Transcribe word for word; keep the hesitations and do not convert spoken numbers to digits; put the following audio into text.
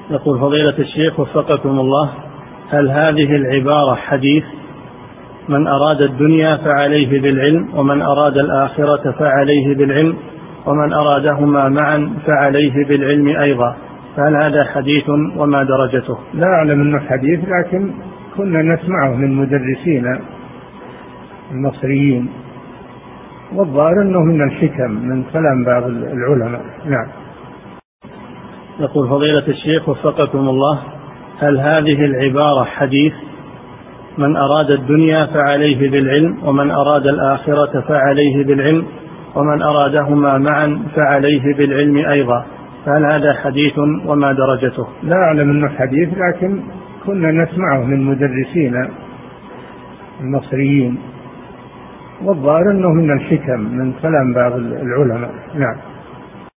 يقول فضيلة الشيخ وفقكم الله، هل هذه العبارة حديث؟ من أراد الدنيا فعليه بالعلم، ومن أراد الآخرة فعليه بالعلم، ومن أرادهما معا فعليه بالعلم أيضا، فهل هذا حديث وما درجته؟ لا أعلم أنه حديث، لكن كنا نسمعه من مدرسين المصريين، والظاهر أنه من الحكم من كلام بعض العلماء. نعم. يقول فضيلة الشيخ وفقكم الله، هل هذه العبارة حديث؟ من أراد الدنيا فعليه بالعلم، ومن أراد الآخرة فعليه بالعلم، ومن أرادهما معا فعليه بالعلم أيضا، فهل هذا حديث وما درجته؟ لا أعلم أنه حديث، لكن كنا نسمعه من مدرسين المصريين، والظاهر أنه من الحكم من كلام بعض العلماء. نعم.